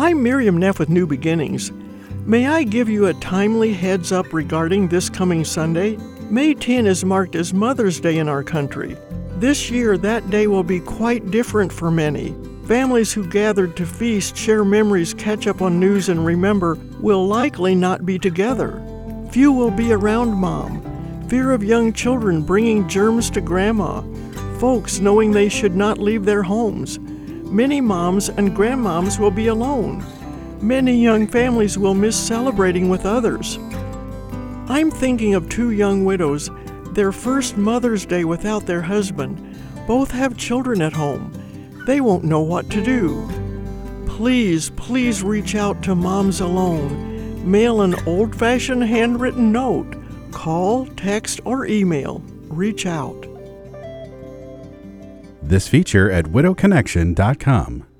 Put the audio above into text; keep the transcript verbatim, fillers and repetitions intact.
I'm Miriam Neff with New Beginnings. May I give you a timely heads up regarding this coming Sunday? May tenth is marked as Mother's Day in our country. This year, that day will be quite different for many. Families who gathered to feast, share memories, catch up on news, and remember will likely not be together. Few will be around Mom. Fear of young children bringing germs to Grandma. Folks knowing they should not leave their homes. Many moms and grandmoms will be alone. Many young families will miss celebrating with others. I'm thinking of two young widows, their first Mother's Day without their husband. Both have children at home. They won't know what to do. Please, please reach out to Moms Alone. Mail an old-fashioned handwritten note. Call, text, or email. Reach out. This feature at widow connection dot com.